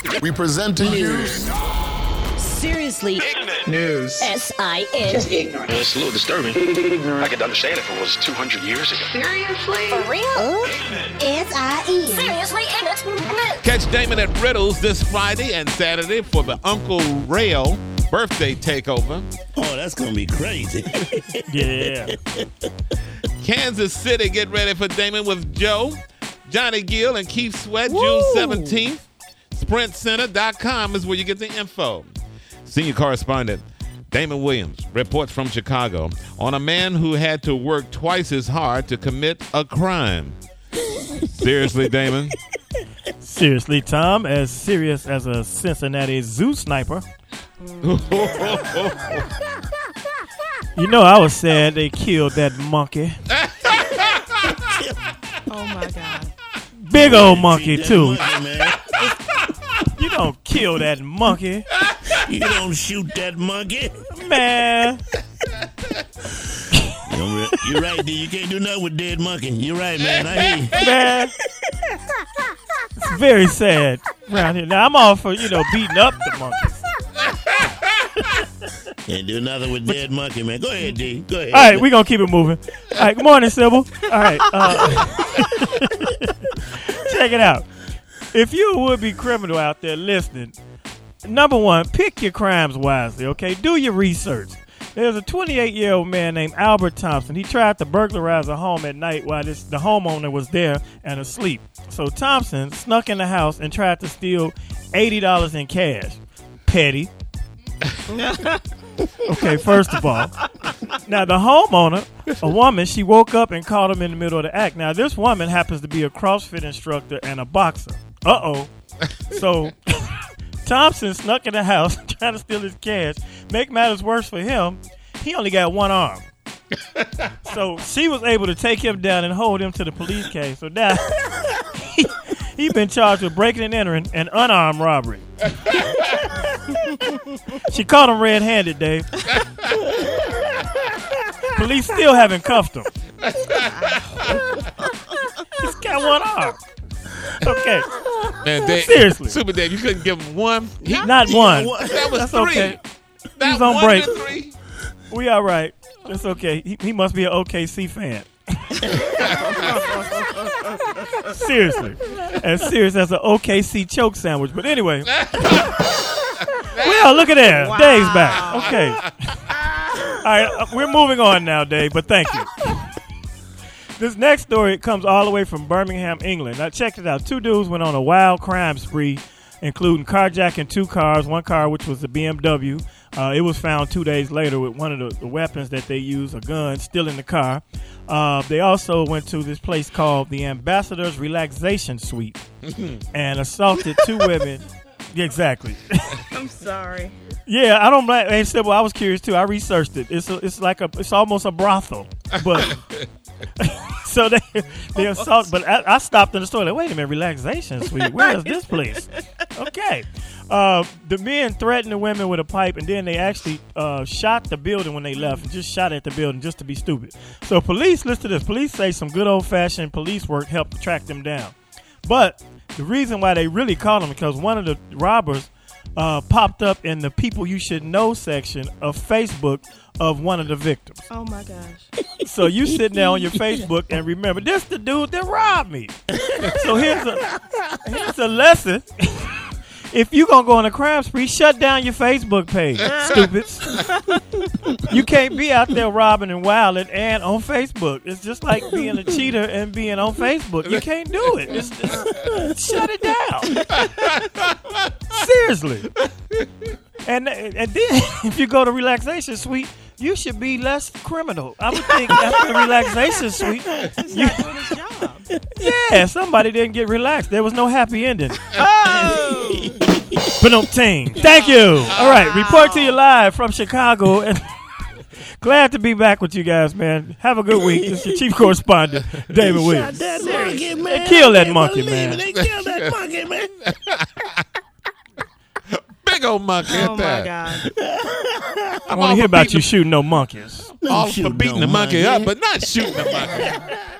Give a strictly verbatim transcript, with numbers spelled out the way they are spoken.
We present to you Seriously Ignorant. News. S I N. Just ignorant. It's a little disturbing. I could understand if it was two hundred years ago. Seriously? For real? S I N. Seriously ignorant. Catch Damon at Riddles this Friday and Saturday for the Uncle Rail birthday takeover. Oh, that's going to be crazy. Yeah. Kansas City, get ready for Damon with Joe, Johnny Gill, and Keith Sweat, Woo! June seventeenth. Sprint Center dot com is where you get the info. Senior correspondent Damon Williams reports from Chicago on a man who had to work twice as hard to commit a crime. Seriously, Damon? Seriously, Tom, as serious as a Cincinnati Zoo sniper. You know, I was sad they killed that monkey. Oh, my God. Big old monkey, too. Monkey, man. You don't kill that monkey. You don't shoot that monkey. Man. You're right, D. You can't do nothing with dead monkey. You're right, man. I hear you. Man. It's very sad around here. Now, I'm all for, you know, beating up the monkeys. Can't do nothing with dead monkey, man. Go ahead, D. Go ahead. All right, we're going to keep it moving. All right, good morning, Sybil. All right. Uh, check it out. If you a would-be criminal out there listening, number one, pick your crimes wisely, okay? Do your research. There's a twenty-eight-year-old man named Albert Thompson. He tried to burglarize a home at night while this, the homeowner was there and asleep. So Thompson snuck in the house and tried to steal eighty dollars in cash. Petty. Okay, first of all. Now, the homeowner, a woman, she woke up and caught him in the middle of the act. Now, this woman happens to be a CrossFit instructor and a boxer. Uh-oh. So Thompson snuck in the house trying to steal his cash. Make matters worse for him, he only got one arm. So she was able to take him down and hold him to the police case. So now he, he been charged with breaking and entering and unarmed robbery. She caught him red-handed, Dave. Police still haven't cuffed him. He's got one arm. Okay. Man, Dave, seriously. Super Dave, you couldn't give him one? He, Not one. That was That's three. Okay. That He's on one break. Three. We all right. That's okay. He, he must be an O K C fan. Seriously. As serious as an O K C choke sandwich. But anyway. Well, look at that. Wow. Dave's back. Okay. All right. Uh, we're moving on now, Dave, but thank you. This next story comes all the way from Birmingham, England. Now, check it out. Two dudes went on a wild crime spree, including carjacking two cars, one car which was a B M W. Uh, it was found two days later with one of the, the weapons that they used, a gun, still in the car. Uh, they also went to this place called the Ambassador's Relaxation Suite and assaulted two women. Yeah, exactly. I'm sorry. Yeah, I don't blame. Hey, Sybil, I was curious too. I researched it. It's a, it's like a, it's almost a brothel, but so they they assault. But I, I stopped in the store. Like, wait a minute, relaxation suite. Where is this place? Okay, uh, the men threatened the women with a pipe, and then they actually uh, shot the building when they left, and just shot at the building just to be stupid. So police, listen to this. Police say some good old fashioned police work helped track them down, but the reason why they really caught them because one of the robbers uh, popped up in the people you should know section of Facebook of one of the victims. Oh my gosh. So you sitting there on your Facebook and remember, this the dude that robbed me. So here's a, here's a lesson. If you going to go on a crime spree, shut down your Facebook page, stupids. You can't be out there robbing and wilding and on Facebook. It's just like being a cheater and being on Facebook. You can't do it. It's, it's, shut it down. Seriously. And, and then if you go to relaxation suite, you should be less criminal. I would think after the relaxation suite. He's You, not doing his job. yeah, somebody didn't get relaxed. There was no happy ending. Oh! Ba-dum-ting. Thank you. All right, report to you live from Chicago. And glad to be back with you guys, man. Have a good week. This is your chief correspondent, David Williams. Shot that monkey, man. They killed that monkey, Believe man. it. They killed that monkey, man. Big old monkey Oh at my that. God. I want to hear about you shooting no monkeys. All for Shoot beating no the monkey monkey. up, but not shooting the monkey.